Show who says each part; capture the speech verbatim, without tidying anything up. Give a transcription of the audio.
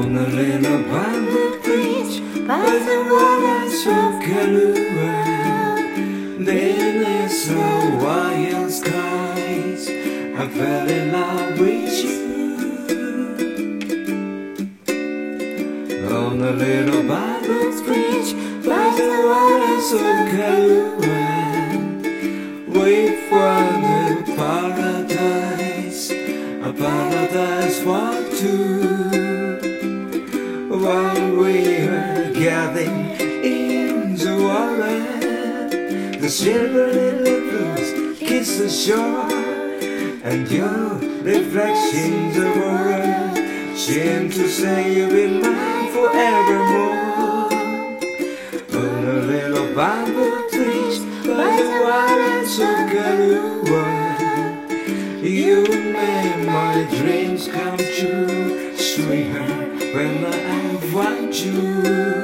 Speaker 1: On a little bamboo bridge by the waters of Kailua, there is no wild skies. I fell in love with you. On a little bamboo bridge by the waters of Kailua, we found a paradise, a paradise for two. While we were gathering in the water, the silver little blues kiss the shore, and your reflection in the water seemed to say you'll be mine forevermore. On a little bamboo bridge by the waters of Kailua, you made my dreams come true, sweetheart, when I want you.